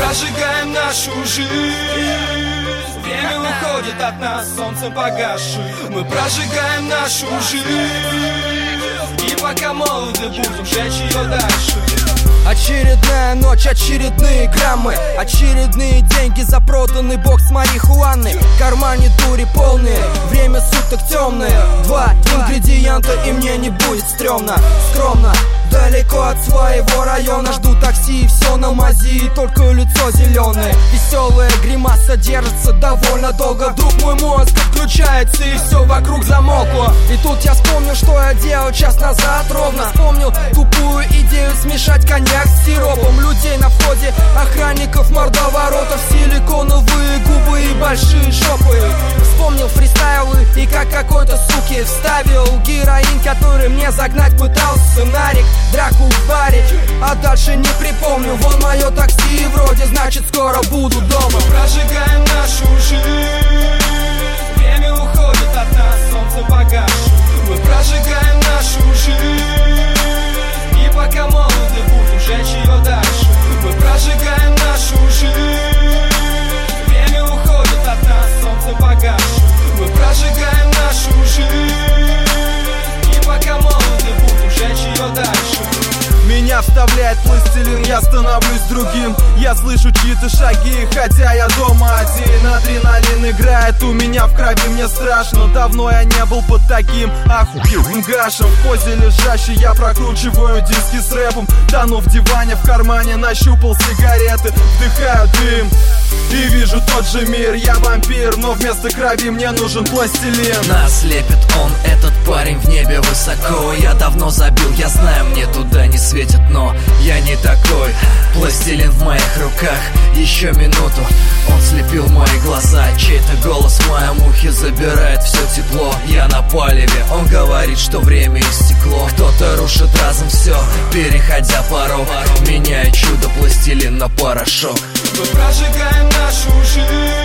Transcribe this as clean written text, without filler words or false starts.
прожигаем нашу жизнь. Время уходит от нас, солнцем погасшим. Мы прожигаем нашу жизнь. И пока молоды, будем жечь ее дальше. Очередная ночь, очередные граммы, очередные деньги за проданный бокс марихуаны. В кармане дури полные, время суток темное. Два ингредиента и мне не будет стрёмно. Скромно, далеко от своего района. Жду такси и все на мази, и только лицо зеленое. Веселая гримаса держится довольно долго. Вдруг мой мозг включается и все вокруг замокло. И тут я вспомнил, что я делал час назад ровно. Вспомнил тупую идею смешать коньяк с сиропом. Людей на входе, охранников, мордоворотов, силиконовые губы и большие жопы. Вспомнил фристайлы и как какой-то суки вставил героин, который мне загнать пытался сценарик. Драку в баре, а дальше не припомню. Вон мое такси, вроде значит скоро буду дома. Мы прожигаем нашу жизнь. Время уходит от нас, солнце погасшим. Мы прожигаем нашу жизнь. И пока молоды, будем жечь ее дальше. Мы прожигаем нашу жизнь. Время уходит от нас, солнце погасшим. Мы прожигаем нашу жизнь. И пока молоды, будем жечь ее дальше. Меня вставляет пластилин, я становлюсь другим. Я слышу чьи-то шаги, хотя я дома один. Адреналин играет у меня в крови, мне страшно. Давно я не был под таким охуенным гашем. В позе лежащий я прокручиваю диски с рэпом. Тону в диване, в кармане нащупал сигареты. Вдыхаю дым и вижу тот же мир. Я вампир, но вместо крови мне нужен пластилин. Нас лепит он, этот парень в небе высоко. Я давно забил, я знаю, мне туда не светит, но я не такой. Пластилин в моих руках, еще минуту. Он слепил мои глаза, чей-то голос в моем ухе забирает все тепло. Я на палеве, он говорит, что время истекло. Кто-то рушит разом все, переходя порог. Меняя чудо пластилин на порошок. Мы прожигаем нашу жизнь.